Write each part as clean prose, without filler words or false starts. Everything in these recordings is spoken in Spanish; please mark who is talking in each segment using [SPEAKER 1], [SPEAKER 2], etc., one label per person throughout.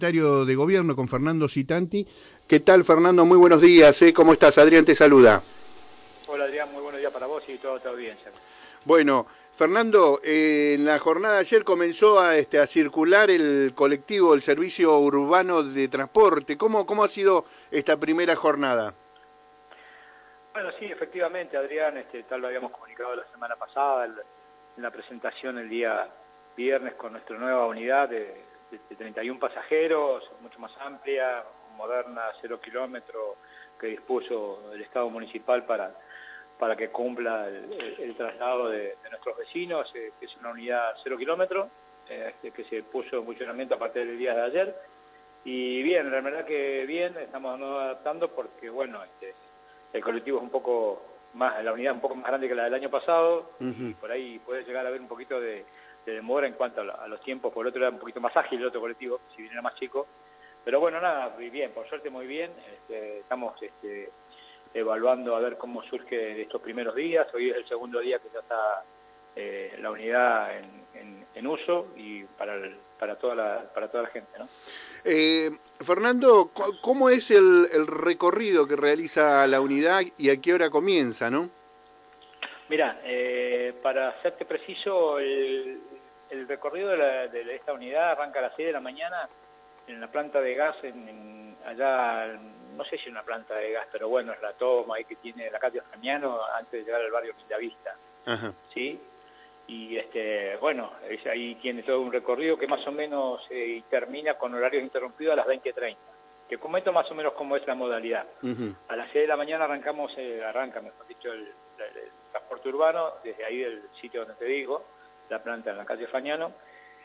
[SPEAKER 1] Secretario de Gobierno con Fernando Citanti. ¿Qué tal, Fernando? Muy buenos días. ¿Cómo estás? Adrián te saluda.
[SPEAKER 2] Hola Adrián, muy buenos días para vos y todo bien.
[SPEAKER 1] Bueno, Fernando, en la jornada de ayer comenzó a circular el colectivo, el servicio urbano de transporte. ¿Cómo ha sido esta primera jornada?
[SPEAKER 2] Bueno, sí, efectivamente, Adrián, tal lo habíamos comunicado la semana pasada en la presentación el día viernes con nuestra nueva unidad de 31 pasajeros, mucho más amplia, moderna, 0 kilómetros, que dispuso el Estado municipal para que cumpla el traslado de nuestros vecinos, que es una unidad 0 kilómetros, que se puso en funcionamiento a partir del día de ayer. Y bien, la verdad que bien, estamos adaptando porque, bueno, el colectivo es un poco más, la unidad es un poco más grande que la del año pasado, y por ahí puede llegar a haber un poquito de demora en cuanto a los tiempos. Por el otro era un poquito más ágil el otro colectivo, si bien era más chico. Pero bueno, nada, muy bien, por suerte muy bien. Estamos evaluando a ver cómo surge de estos primeros días. Hoy es el segundo día que ya está la unidad en uso y para toda la gente, ¿no?
[SPEAKER 1] Fernando, ¿cómo es el recorrido que realiza la unidad y a qué hora comienza, no?
[SPEAKER 2] Mira, para serte preciso, el recorrido de esta unidad arranca a las 6 de la mañana en la planta de gas, allá, no sé si una planta de gas, pero bueno, es la toma ahí que tiene la calle Framiano antes de llegar al barrio Lindavista, ¿sí? Y bueno, ahí tiene todo un recorrido que más o menos termina con horarios interrumpidos a las 20:30. Te comento más o menos cómo es la modalidad. A las 6 de la mañana arranca, mejor dicho, el transporte urbano, desde ahí del sitio donde te digo, la planta en la calle Fagnano,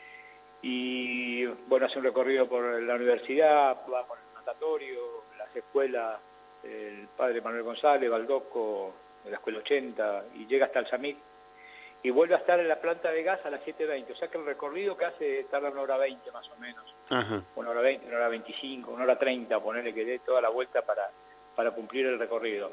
[SPEAKER 2] y bueno, hace un recorrido por la universidad, va por el natatorio, las escuelas, el padre Manuel González, Baldoco, de la escuela 80, y llega hasta el SAMIC, y vuelve a estar en la planta de gas a las 7:20, o sea que el recorrido que hace tarda 1 hora 20 más o menos, 1 hora 20, 1 hora 25, 1 hora 30, ponerle que dé toda la vuelta para cumplir el recorrido.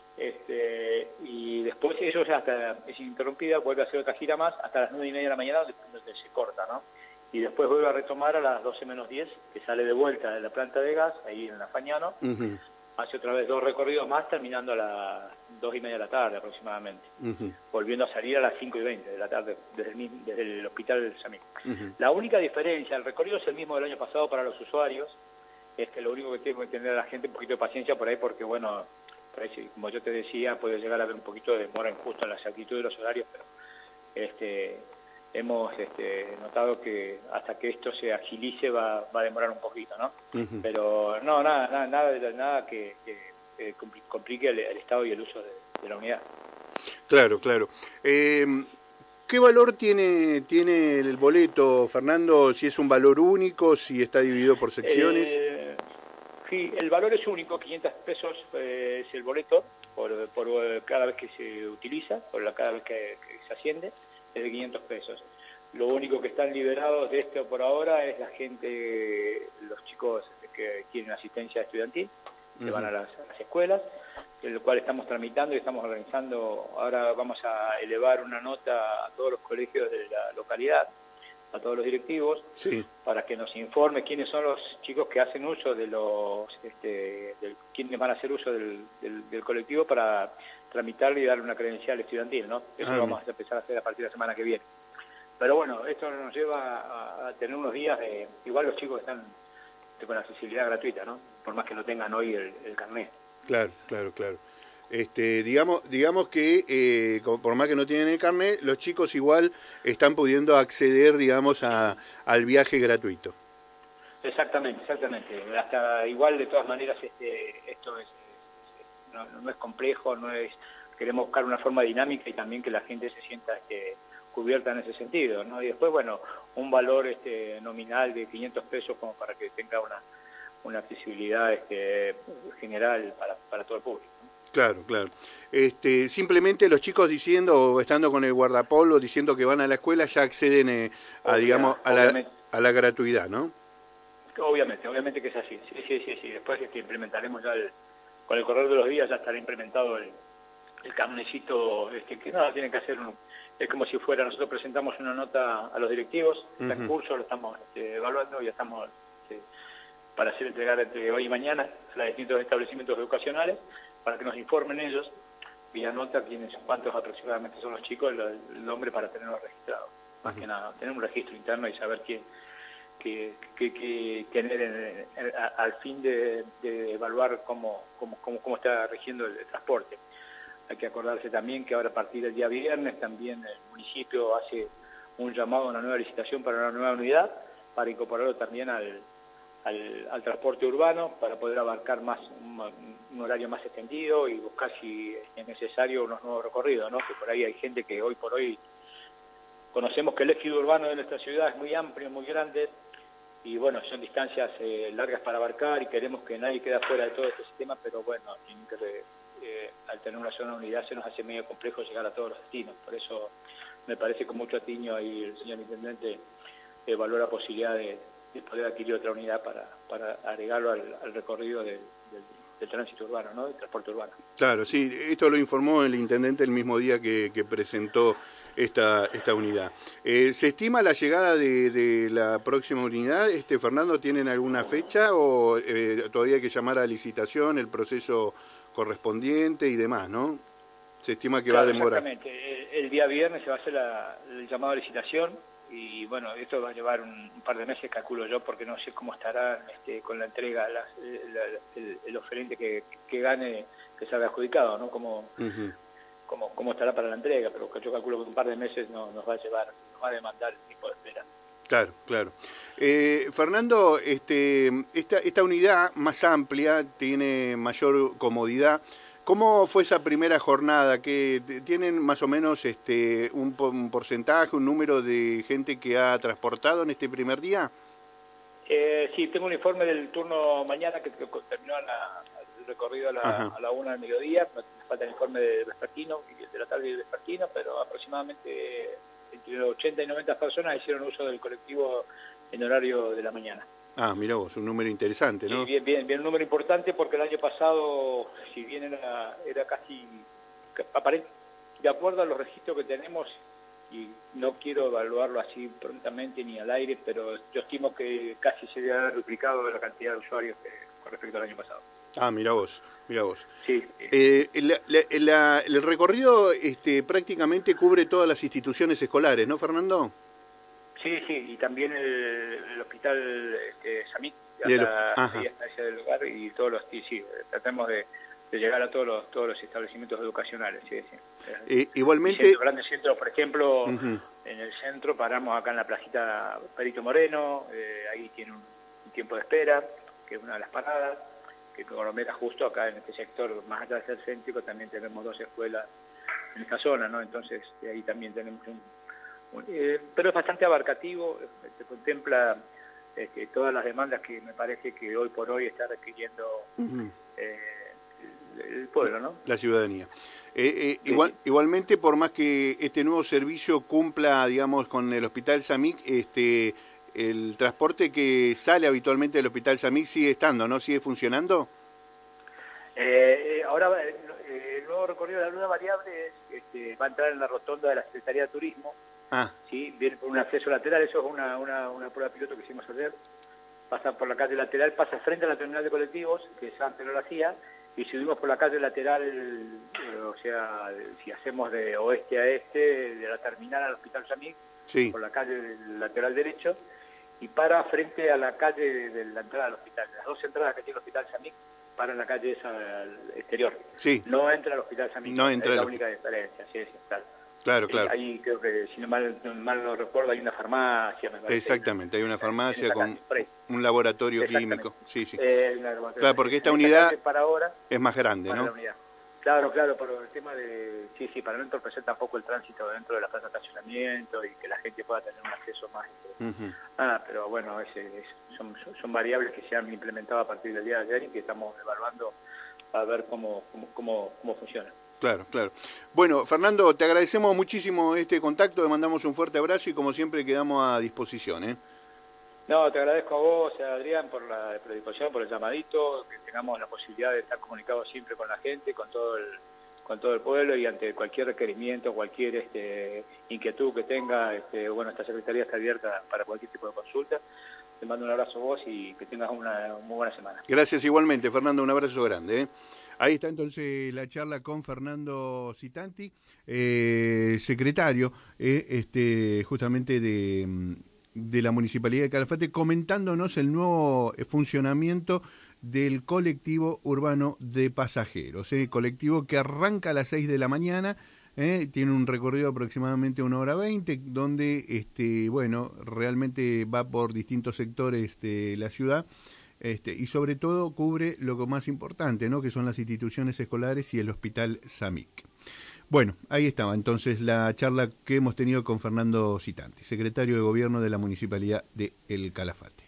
[SPEAKER 2] Y después eso ya es interrumpida, vuelve a hacer otra gira más hasta las 9:30 de la mañana, donde se corta, ¿no? Y después vuelve a retomar a las 12 menos 10, que sale de vuelta de la planta de gas, ahí en la Fagnano, hace otra vez 2 recorridos más, terminando a las 2:30 de la tarde aproximadamente, volviendo a salir a las 5:20 de la tarde desde el hospital del SAMIC. La única diferencia, el recorrido es el mismo del año pasado para los usuarios, es que lo único que tengo que tener a la gente un poquito de paciencia por ahí, porque bueno, por ahí, como yo te decía, puede llegar a haber un poquito de demora injusta en la exactitud de los horarios, pero hemos notado que hasta que esto se agilice va a demorar un poquito, ¿no? Pero no, nada que complique el estado y el uso de la unidad.
[SPEAKER 1] Claro, claro. ¿Qué valor tiene el boleto, Fernando? Si es un valor único, si está dividido por secciones.
[SPEAKER 2] Sí, el valor es único, 500 pesos es el boleto por cada vez que se utiliza, cada vez que se asciende, es de 500 pesos. Lo único que están liberados de esto por ahora es la gente, los chicos que tienen asistencia estudiantil, que van a las escuelas, el cual estamos tramitando y estamos organizando. Ahora vamos a elevar una nota a todos los colegios de la localidad, a todos los directivos, para que nos informe quiénes son los chicos que hacen uso de quiénes van a hacer uso del colectivo para tramitarle y darle una credencial estudiantil, ¿no? Eso lo vamos a empezar a hacer a partir de la semana que viene. Pero bueno, esto nos lleva a tener unos días igual los chicos están con accesibilidad gratuita, ¿no? Por más que no tengan hoy el carnet.
[SPEAKER 1] Claro. Digamos que por más que no tienen el carnet, los chicos igual están pudiendo acceder, digamos, al viaje gratuito.
[SPEAKER 2] Exactamente. Hasta igual, de todas maneras, esto no es complejo, queremos buscar una forma dinámica y también que la gente se sienta cubierta en ese sentido, ¿no? Y después, bueno, un valor nominal de 500 pesos como para que tenga una accesibilidad general para todo el público, ¿no?
[SPEAKER 1] Claro. Simplemente los chicos diciendo o estando con el guardapolvo diciendo que van a la escuela ya acceden digamos a la gratuidad, ¿no?
[SPEAKER 2] Obviamente que es así. Sí. Después implementaremos ya con el correr de los días ya estará implementado el carnecito, que no tienen que hacer es como si fuera, nosotros presentamos una nota a los directivos, está en curso, lo estamos evaluando y estamos para ser entregada entre hoy y mañana a los distintos establecimientos educacionales, para que nos informen ellos, vía nota, cuántos aproximadamente son los chicos, el nombre para tenerlos registrados. Más que nada, tener un registro interno y saber quién que tener al fin de evaluar cómo está rigiendo el transporte. Hay que acordarse también que ahora a partir del día viernes también el municipio hace un llamado a una nueva licitación para una nueva unidad, para incorporarlo también al transporte urbano, para poder abarcar más un horario más extendido y buscar, si es necesario, unos nuevos recorridos, ¿no? Que por ahí hay gente que hoy por hoy conocemos que el ejido urbano de nuestra ciudad es muy amplio, muy grande, y bueno, son distancias largas para abarcar y queremos que nadie quede fuera de todo este sistema, pero bueno, al tener una sola unidad se nos hace medio complejo llegar a todos los destinos. Por eso me parece con mucho atiño ahí el señor intendente evaluó la posibilidad de poder adquirir otra unidad para agregarlo al recorrido del tránsito urbano, ¿no? Del transporte urbano.
[SPEAKER 1] Claro, sí, esto lo informó el intendente el mismo día que presentó esta unidad. ¿Se estima la llegada de la próxima unidad? Fernando, ¿tienen alguna fecha o todavía hay que llamar a licitación, el proceso correspondiente y demás, no? Se estima que va a demorar.
[SPEAKER 2] Exactamente. El día viernes se va a hacer el llamado a licitación y bueno, esto va a llevar un par de meses, calculo yo, porque no sé cómo estará con la entrega el oferente que gane, que salga adjudicado, ¿no? Cómo estará para la entrega, pero yo calculo que un par de meses nos va a demandar el tiempo de espera.
[SPEAKER 1] Claro, claro. Fernando, esta unidad más amplia tiene mayor comodidad. ¿Cómo fue esa primera jornada? ¿Que tienen más o menos un porcentaje, un número de gente que ha transportado en este primer día?
[SPEAKER 2] Sí, tengo un informe del turno mañana que terminó el recorrido a la 1 del mediodía. Me falta el informe de vespertino y de la tarde y vespertino, pero aproximadamente entre 80 y 90 personas hicieron uso del colectivo en horario de la mañana.
[SPEAKER 1] Ah, mirá vos, un número interesante, ¿no?
[SPEAKER 2] Sí, bien, un número importante porque el año pasado, si bien era casi, de acuerdo a los registros que tenemos, y no quiero evaluarlo así prontamente ni al aire, pero yo estimo que casi se ha duplicado la cantidad de usuarios con respecto al año pasado.
[SPEAKER 1] Ah, mirá vos, mirá vos.
[SPEAKER 2] Sí.
[SPEAKER 1] El recorrido prácticamente cubre todas las instituciones escolares, ¿no, Fernando?
[SPEAKER 2] Sí, y también el hospital Samit, ahí está ese lugar, y todos los, sí, tratamos de llegar a todos los establecimientos educacionales, sí.
[SPEAKER 1] Igualmente...
[SPEAKER 2] Los grandes centros, por ejemplo, en el centro paramos acá en la placita Perito Moreno, ahí tiene un tiempo de espera, que es una de las paradas, que conglomera justo acá en este sector, más allá del ser céntrico, también tenemos 2 escuelas en esta zona, ¿no? Entonces, ahí también tenemos pero es bastante abarcativo, se contempla todas las demandas que me parece que hoy por hoy está requiriendo el pueblo, ¿no?
[SPEAKER 1] La ciudadanía.
[SPEAKER 2] Sí.
[SPEAKER 1] Igualmente, por más que este nuevo servicio cumpla, digamos, con el Hospital Samic, el transporte que sale habitualmente del Hospital Samic sigue estando, ¿no? ¿Sigue funcionando?
[SPEAKER 2] Ahora, el nuevo recorrido de la luna variable va a entrar en la rotonda de la Secretaría de Turismo. Sí, viene por un acceso lateral, eso es una prueba piloto que hicimos ayer. Pasa por la calle lateral, pasa frente a la terminal de colectivos, que antes no lo hacía, y subimos por la calle lateral, o sea, si hacemos de oeste a este, de la terminal al Hospital Samic, sí, por la calle lateral derecho, y para frente a la calle de la entrada al hospital. Las 2 entradas que tiene el Hospital Samic para en la calle esa exterior.
[SPEAKER 1] Sí.
[SPEAKER 2] No entra al Hospital Samic,
[SPEAKER 1] no entra,
[SPEAKER 2] es la única diferencia, sí, claro.
[SPEAKER 1] Claro.
[SPEAKER 2] Ahí creo que, si mal no recuerdo, hay una farmacia, me parece.
[SPEAKER 1] Exactamente, hay una farmacia con un laboratorio químico. Sí. Claro, porque esta unidad
[SPEAKER 2] para ahora,
[SPEAKER 1] es más grande, ¿no?
[SPEAKER 2] Claro, por el tema de... Sí, para no entorpecer tampoco el tránsito dentro de la plaza de estacionamiento y que la gente pueda tener un acceso más. Pero bueno, son variables que se han implementado a partir del día de ayer y que estamos evaluando a ver cómo funciona.
[SPEAKER 1] Claro. Bueno, Fernando, te agradecemos muchísimo este contacto, te mandamos un fuerte abrazo y como siempre quedamos a disposición.
[SPEAKER 2] No, te agradezco a vos, Adrián, por la predisposición, por el llamadito, que tengamos la posibilidad de estar comunicados siempre con la gente, con todo el pueblo, y ante cualquier requerimiento, cualquier inquietud que tenga, esta Secretaría está abierta para cualquier tipo de consulta. Te mando un abrazo a vos y que tengas una muy buena semana.
[SPEAKER 1] Gracias igualmente, Fernando, un abrazo grande, ¿eh? Ahí está entonces la charla con Fernando Citanti, secretario justamente de la Municipalidad de Calafate, comentándonos el nuevo funcionamiento del colectivo urbano de pasajeros, colectivo que arranca a las 6 de la mañana, tiene un recorrido aproximadamente 1 hora 20, donde, bueno, realmente va por distintos sectores de la ciudad, y sobre todo cubre lo más importante, ¿no? Que son las instituciones escolares y el Hospital SAMIC. Bueno, ahí estaba entonces la charla que hemos tenido con Fernando Citanti, secretario de Gobierno de la Municipalidad de El Calafate.